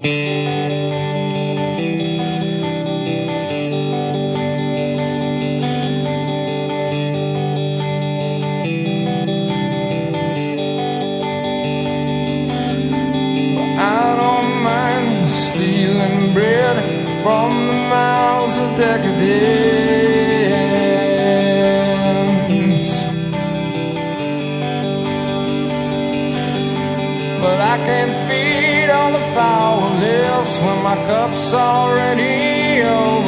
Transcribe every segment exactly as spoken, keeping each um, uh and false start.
From the mouths of decadence, but I can't feed on the foul lips when my cup's already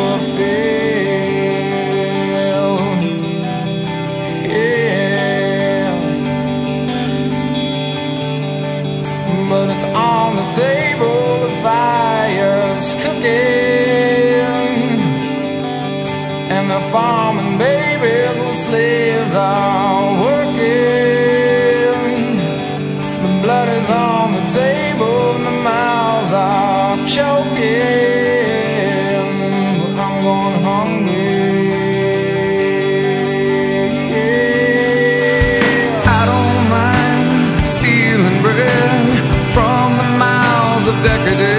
overfilled. Yeah, but it's on the table, the fire's cooking, and the farming babies with slaves are working. The blood is on the table and the mouths are choking. I'm going hungry. I don't mind stealing bread from the mouths of decadence,